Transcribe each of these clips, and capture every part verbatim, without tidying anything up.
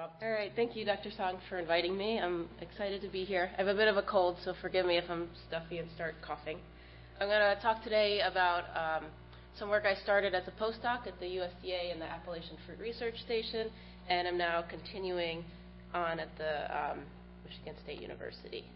job. All right, thank you, Doctor Song, for inviting me. I'm excited to be here. I have a bit of a cold, so forgive me if I'm stuffy and start coughing. I'm going to talk today about um, some work I started as a postdoc at the U S D A and the Appalachian Fruit Research Station, and I'm now continuing on at the um, Michigan State University.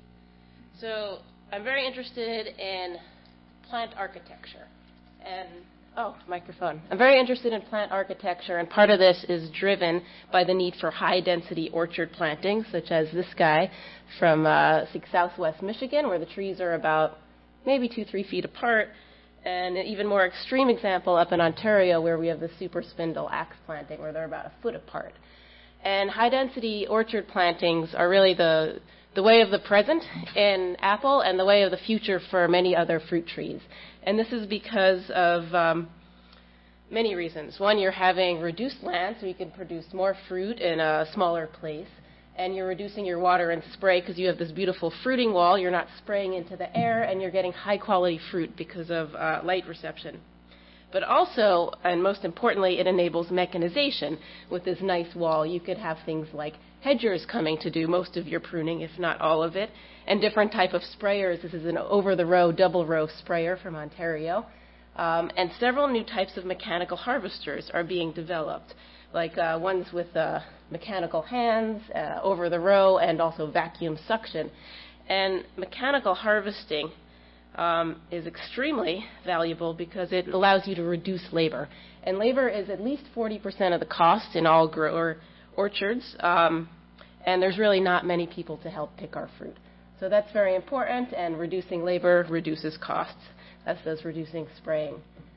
So I'm very interested in plant architecture. And, oh, microphone. I'm very interested in plant architecture, and part of this is driven by the need for high-density orchard plantings, such as this guy from uh, southwest Michigan, where the trees are about maybe two, three feet apart, and an even more extreme example up in Ontario, where we have the super spindle axe planting, where they're about a foot apart. And high-density orchard plantings are really the the way of the present in apple and the way of the future for many other fruit trees. And this is because of um, many reasons. One, you're having reduced land, so you can produce more fruit in a smaller place. And you're reducing your water and spray because you have this beautiful fruiting wall. You're not spraying into the air, and you're getting high-quality fruit because of uh, light reception. But also, and most importantly, it enables mechanization. With this nice wall, you could have things like hedgers coming to do most of your pruning, if not all of it, and different type of sprayers. This is an over-the-row, double-row sprayer from Ontario. Um, and several new types of mechanical harvesters are being developed, like uh, ones with uh, mechanical hands, uh, over-the-row, and also vacuum suction. And mechanical harvesting Um, is extremely valuable because it allows you to reduce labor. And labor is at least forty percent of the cost in all grower orchards, um, and there's really not many people to help pick our fruit. So that's very important, and reducing labor reduces costs, as does reducing spraying.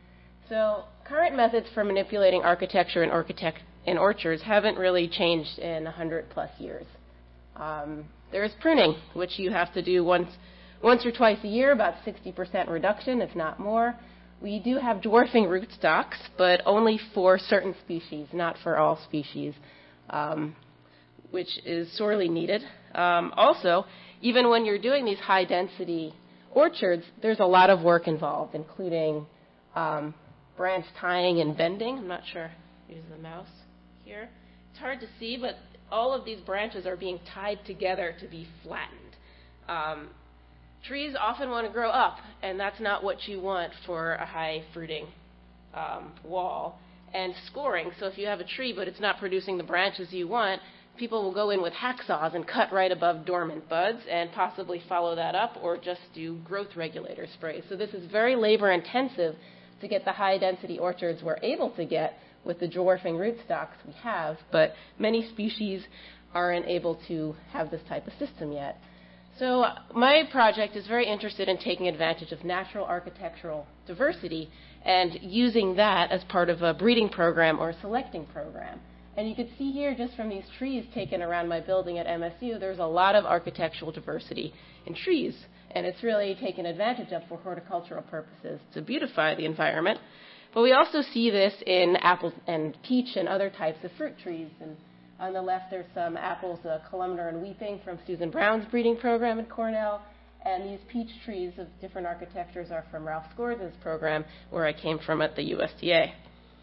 So current methods for manipulating architecture in, architect- in orchards haven't really changed in one hundred plus years. Um, there is pruning, which you have to do once Once or twice a year, about sixty percent reduction, if not more. We do have dwarfing rootstocks, but only for certain species, not for all species, um, which is sorely needed. Um, also, even when you're doing these high-density orchards, there's a lot of work involved, including um, branch tying and bending. I'm not sure. Use the mouse here. It's hard to see, but all of these branches are being tied together to be flattened. Um, Trees often want to grow up, and that's not what you want for a high-fruiting um, wall. And scoring, so if you have a tree but it's not producing the branches you want, people will go in with hacksaws and cut right above dormant buds and possibly follow that up or just do growth regulator sprays. So this is very labor-intensive to get the high-density orchards we're able to get with the dwarfing rootstocks we have, but many species aren't able to have this type of system yet. So my project is very interested in taking advantage of natural architectural diversity and using that as part of a breeding program or a selecting program. And you can see here just from these trees taken around my building at M S U, there's a lot of architectural diversity in trees. And it's really taken advantage of for horticultural purposes to beautify the environment. But we also see this in apple and peach and other types of fruit trees. And on the left, there's some apples, uh, Columnar and Weeping from Susan Brown's breeding program at Cornell. And these peach trees of different architectures are from Ralph Scores's program, where I came from at the U S D A.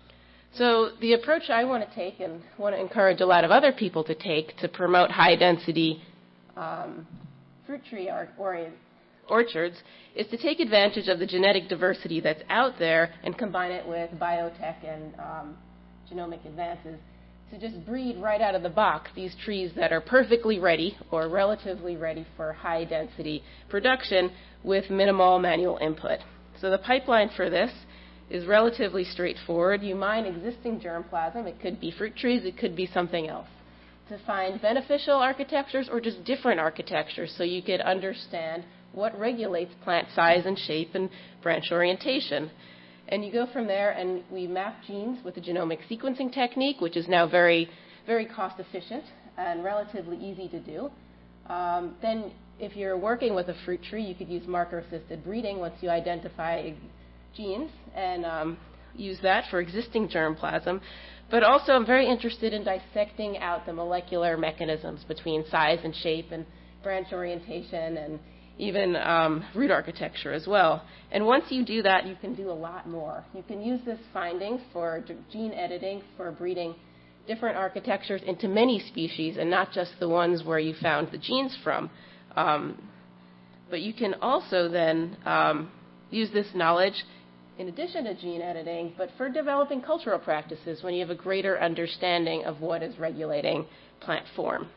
So the approach I want to take and want to encourage a lot of other people to take to promote high-density um, fruit tree or- or- orchards is to take advantage of the genetic diversity that's out there and combine it with biotech and um, genomic advances to just breed right out of the box these trees that are perfectly ready or relatively ready for high-density production with minimal manual input. So the pipeline for this is relatively straightforward. You mine existing germplasm. It could be fruit trees. It could be something else. To find beneficial architectures or just different architectures so you could understand what regulates plant size and shape and branch orientation. And you go from there, and we map genes with the genomic sequencing technique, which is now very, very cost-efficient and relatively easy to do. Um, then if you're working with a fruit tree, you could use marker-assisted breeding once you identify genes and um, use that for existing germplasm. But also I'm very interested in dissecting out the molecular mechanisms between size and shape and branch orientation and even um, root architecture as well. And once you do that, you can do a lot more. You can use this findings for gene editing for breeding different architectures into many species and not just the ones where you found the genes from. Um, but you can also then um, use this knowledge in addition to gene editing, but for developing cultural practices when you have a greater understanding of what is regulating plant form.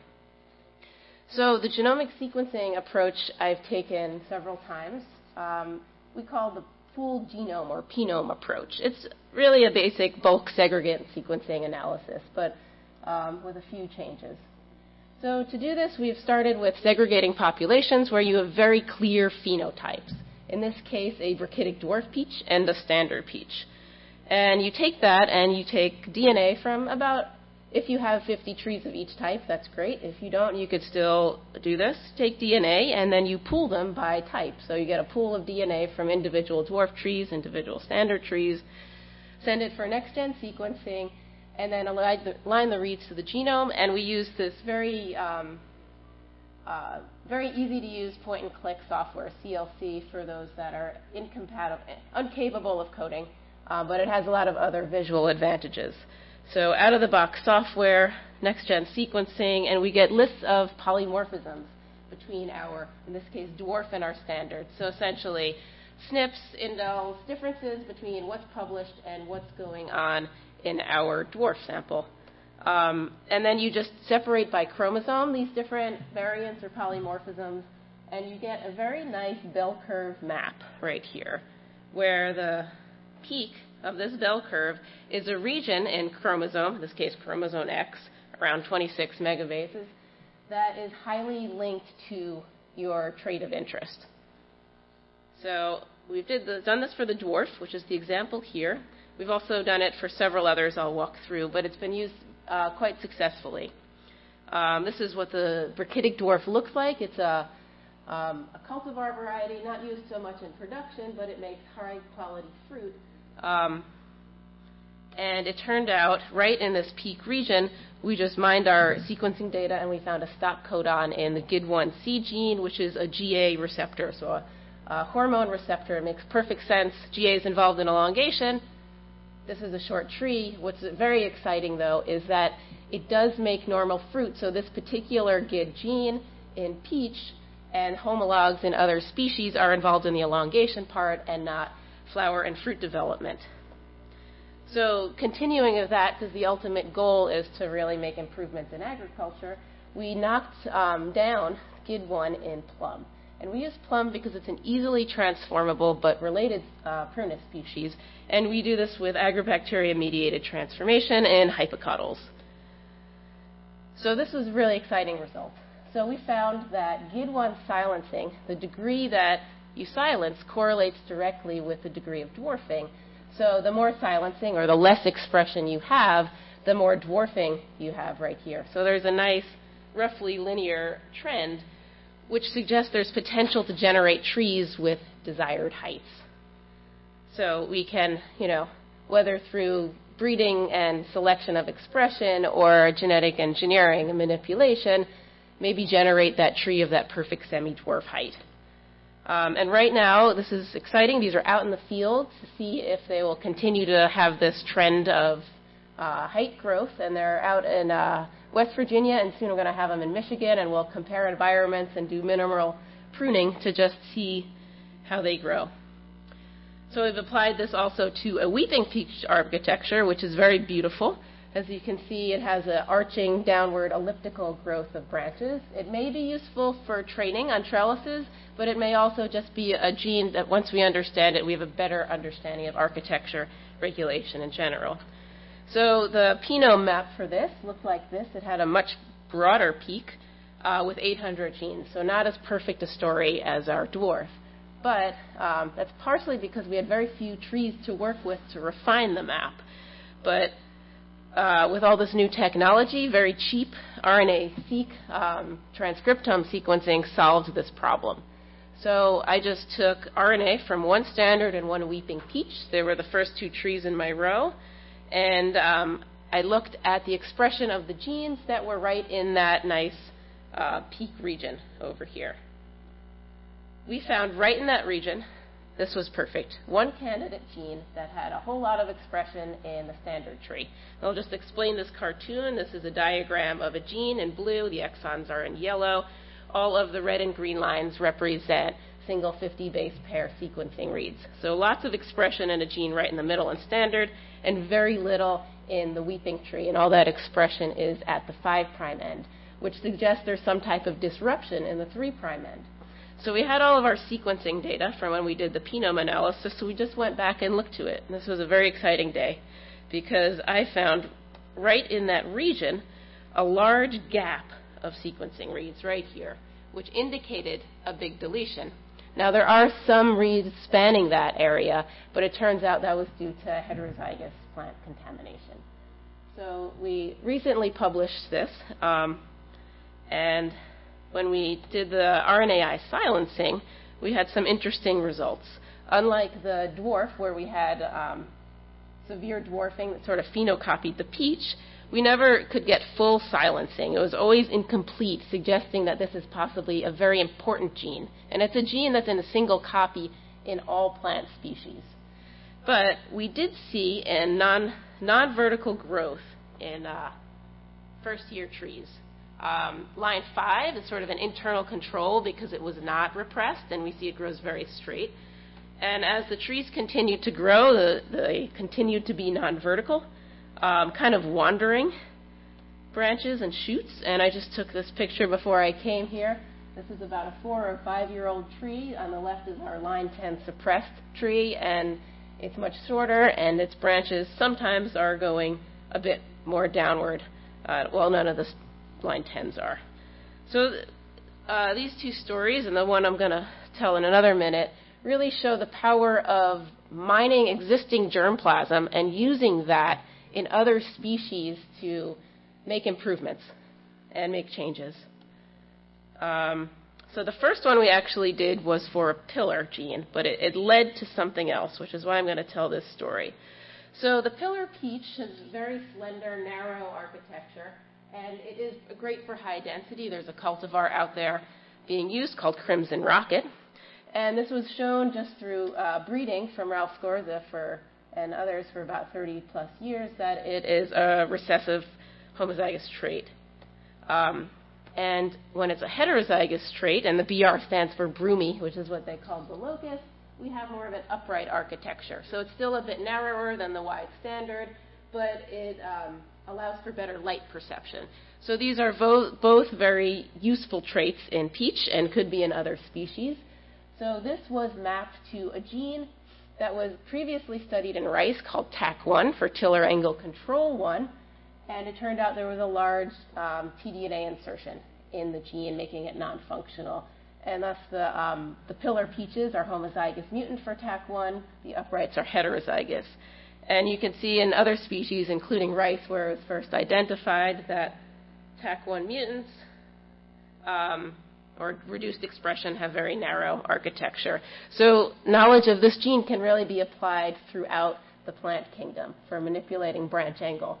So the genomic sequencing approach I've taken several times. Um, we call the full genome or P-nome approach. It's really a basic bulk segregate sequencing analysis, but um, with a few changes. So to do this, we've started with segregating populations where you have very clear phenotypes. In this case, a brachytic dwarf peach and a standard peach. And you take that and you take D N A from about, if you have fifty trees of each type, that's great. If you don't, you could still do this. Take D N A and then you pool them by type. So you get a pool of D N A from individual dwarf trees, individual standard trees, send it for next-gen sequencing, and then align the, align the reads to the genome. And we use this very um, uh, very easy-to-use point-and-click software, C L C, for those that are incompatible, incapable of coding, uh, but it has a lot of other visual advantages. So out-of-the-box software, next-gen sequencing, and we get lists of polymorphisms between our, in this case, dwarf and our standard. So essentially, S N Ps, indels, differences between what's published and what's going on in our dwarf sample. Um, and then you just separate by chromosome these different variants or polymorphisms, and you get a very nice bell curve map right here, where the peak of this bell curve is a region in chromosome, in this case chromosome X, around twenty-six megabases, that is highly linked to your trait of interest. So we've did the, done this for the dwarf, which is the example here. We've also done it for several others I'll walk through, but it's been used uh, quite successfully. Um, this is what the brachytic dwarf looks like. It's a, um, a cultivar variety, not used so much in production, but it makes high-quality fruit. Um, and it turned out, right in this peak region, we just mined our sequencing data, and we found a stop codon in the G I D one C gene, which is a G A receptor, so a, a hormone receptor. It makes perfect sense. G A is involved in elongation. This is a short tree. What's very exciting, though, is that it does make normal fruit. So this particular G I D gene in peach and homologs in other species are involved in the elongation part and not flower and fruit development. So continuing with that, because the ultimate goal is to really make improvements in agriculture, we knocked um, down G I D one in plum. And we use plum because it's an easily transformable but related uh, prunus species. And we do this with agrobacteria-mediated transformation in hypocotyls. So this was a really exciting result. So we found that G I D one silencing, the degree that you silence, correlates directly with the degree of dwarfing. So the more silencing, or the less expression you have, the more dwarfing you have right here. So there's a nice, roughly linear trend, which suggests there's potential to generate trees with desired heights. So we can, you know, whether through breeding and selection of expression or genetic engineering and manipulation, maybe generate that tree of that perfect semi-dwarf height. Um, and right now, this is exciting. These are out in the field to see if they will continue to have this trend of uh, height growth. And they're out in uh, West Virginia, and soon we're going to have them in Michigan, and we'll compare environments and do minimal pruning to just see how they grow. So we've applied this also to a weeping peach architecture, which is very beautiful. As you can see, it has an arching downward elliptical growth of branches. It may be useful for training on trellises, but it may also just be a gene that once we understand it, we have a better understanding of architecture regulation in general. So the P-nome map for this looked like this. It had a much broader peak uh, with eight hundred genes, so not as perfect a story as our dwarf. But um, that's partially because we had very few trees to work with to refine the map. But uh, with all this new technology, very cheap R N A-seq um, transcriptome sequencing solved this problem. So I just took R N A from one standard and one weeping peach. They were the first two trees in my row. And um, I looked at the expression of the genes that were right in that nice uh, peak region over here. We found right in that region this was perfect. One candidate gene that had a whole lot of expression in the standard tree. And I'll just explain this cartoon. This is a diagram of a gene in blue. The exons are in yellow. All of the red and green lines represent single fifty base pair sequencing reads. So lots of expression in a gene right in the middle in standard, and very little in the weeping tree, and all that expression is at the five prime end, which suggests there's some type of disruption in the three prime end. So we had all of our sequencing data from when we did the Phenome analysis, so we just went back and looked to it. And this was a very exciting day because I found right in that region a large gap of sequencing reads right here, which indicated a big deletion. Now, there are some reads spanning that area, but it turns out that was due to heterozygous plant contamination. So we recently published this, um, and when we did the R N A I silencing, we had some interesting results. Unlike the dwarf, where we had um, severe dwarfing that sort of phenocopied the peach, we never could get full silencing. It was always incomplete, suggesting that this is possibly a very important gene. And it's a gene that's in a single copy in all plant species. But we did see in non, non-vertical growth in uh, first-year trees. Um, line five is sort of an internal control because it was not repressed, and we see it grows very straight. And as the trees continued to grow, the, they continued to be non-vertical. Um, kind of wandering branches and shoots, and I just took this picture before I came here. This is about a four or five-year-old tree. On the left is our line ten suppressed tree, and it's much shorter, and its branches sometimes are going a bit more downward. Uh, well, none of the line tens are. So uh, these two stories, and the one I'm going to tell in another minute, really show the power of mining existing germplasm and using that in other species to make improvements and make changes. Um, so the first one we actually did was for a pillar gene, but it, it led to something else, which is why I'm going to tell this story. So the pillar peach has very slender, narrow architecture, and it is great for high density. There's a cultivar out there being used called Crimson Rocket, and this was shown just through uh, breeding from Ralph Scorza for and others for about thirty plus years, that it is a recessive homozygous trait. Um, and when it's a heterozygous trait, and the B R stands for broomy, which is what they called the locus, we have more of an upright architecture. So it's still a bit narrower than the wide standard, but it um, allows for better light perception. So these are vo- both very useful traits in peach and could be in other species. So this was mapped to a gene that was previously studied in rice called T A C one for tiller angle control one, and it turned out there was a large um, t D N A insertion in the gene, making it non-functional. And thus the, um, the pillar peaches are homozygous mutant for T A C one, the uprights are heterozygous. And you can see in other species, including rice, where it was first identified, that T A C one mutants um, or reduced expression have very narrow architecture. So knowledge of this gene can really be applied throughout the plant kingdom for manipulating branch angle.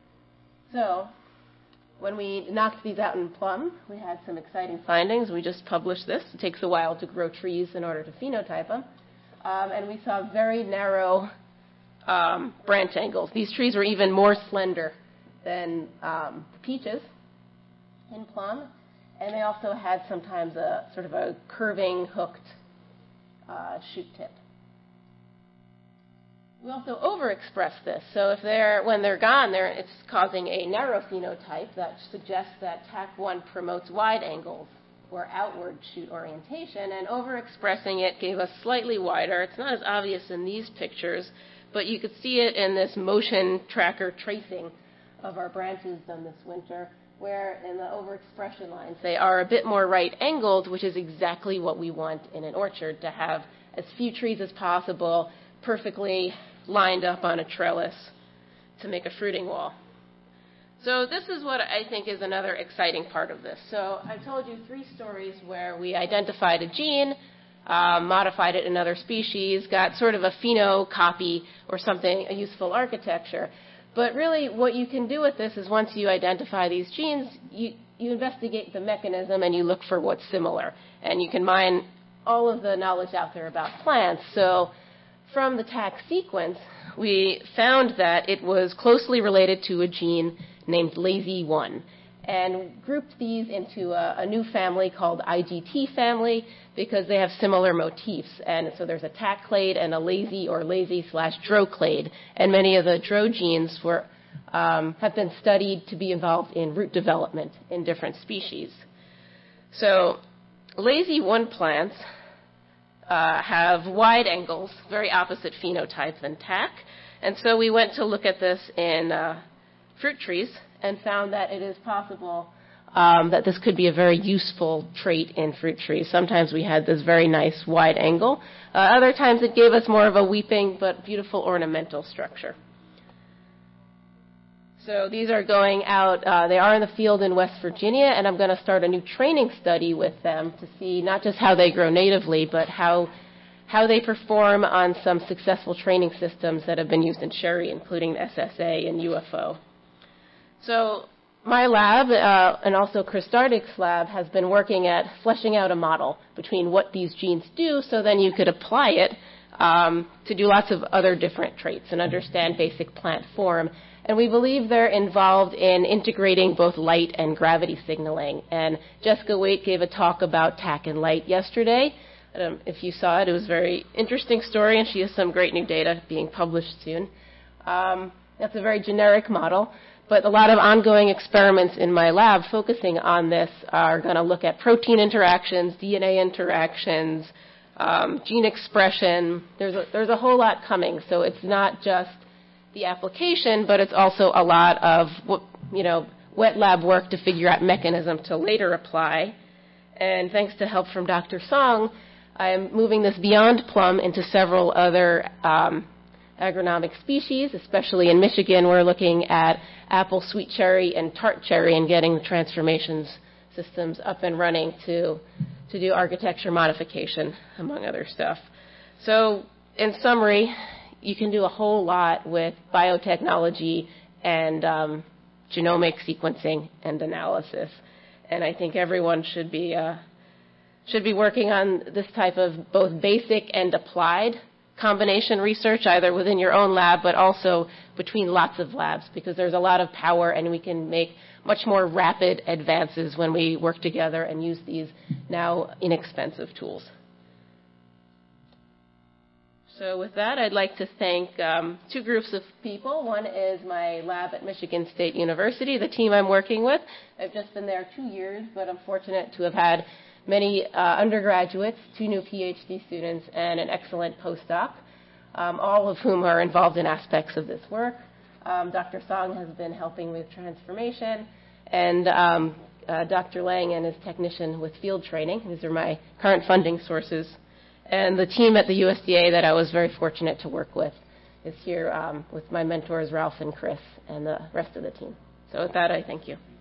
So when we knocked these out in plum, we had some exciting findings. We just published this. It takes a while to grow trees in order to phenotype them. Um, and we saw very narrow um, branch angles. These trees were even more slender than um, the peaches in plum. And they also had sometimes a sort of a curving, hooked uh, shoot tip. We also overexpress this. So if they're, when they're gone, they're, it's causing a narrow phenotype that suggests that T A C one promotes wide angles or outward shoot orientation, and overexpressing it gave us slightly wider. It's not as obvious in these pictures, but you could see it in this motion tracker tracing of our branches done this winter, where in the overexpression lines they are a bit more right-angled, which is exactly what we want in an orchard, to have as few trees as possible perfectly lined up on a trellis to make a fruiting wall. So this is what I think is another exciting part of this. So I told you three stories where we identified a gene, uh, modified it in another species, got sort of a phenocopy or something, a useful architecture. But really what you can do with this is once you identify these genes, you, you investigate the mechanism and you look for what's similar. And you can mine all of the knowledge out there about plants. So from the T A C sequence, we found that it was closely related to a gene named lazy one, and grouped these into a, a new family called I G T family because they have similar motifs. And so there's a T A C clade and a lazy or lazy slash dro clade, and many of the dro genes were um, have been studied to be involved in root development in different species. So lazy one plants uh, have wide angles, very opposite phenotype than T A C, and so we went to look at this in uh, fruit trees and found that it is possible um, that this could be a very useful trait in fruit trees. Sometimes we had this very nice wide angle. Uh, other times it gave us more of a weeping but beautiful ornamental structure. So these are going out, uh, they are in the field in West Virginia, and I'm going to start a new training study with them to see not just how they grow natively, but how, how they perform on some successful training systems that have been used in cherry, including S S A and U F O. So my lab, uh, and also Chris Dardick's lab, has been working at fleshing out a model between what these genes do, so then you could apply it um, to do lots of other different traits and understand basic plant form. And we believe they're involved in integrating both light and gravity signaling. And Jessica Waite gave a talk about T A C and light yesterday. Um, if you saw it, it was a very interesting story, and she has some great new data being published soon. Um, that's a very generic model, but a lot of ongoing experiments in my lab focusing on this are going to look at protein interactions, D N A interactions, um, gene expression. There's a, there's a whole lot coming, so it's not just the application, but it's also a lot of, you know, wet lab work to figure out mechanism to later apply. And thanks to help from Doctor Song, I'm moving this beyond plum into several other um, agronomic species, especially in Michigan. We're looking at apple, sweet cherry, and tart cherry and getting the transformations systems up and running to, to do architecture modification, among other stuff. So in summary, you can do a whole lot with biotechnology and um, genomic sequencing and analysis. And I think everyone should be uh, should be working on this type of both basic and applied combination research, either within your own lab, but also between lots of labs, because there's a lot of power and we can make much more rapid advances when we work together and use these now inexpensive tools. So with that, I'd like to thank um, two groups of people. One is my lab at Michigan State University, the team I'm working with. I've just been there two years, but I'm fortunate to have had many uh, undergraduates, two new PhD students, and an excellent postdoc, um, all of whom are involved in aspects of this work. Um, Doctor Song has been helping with transformation, and um, uh, Doctor Lang and his technician with field training. These are my current funding sources. And the team at the U S D A that I was very fortunate to work with is here um, with my mentors, Ralph and Chris, and the rest of the team. So with that, I thank you.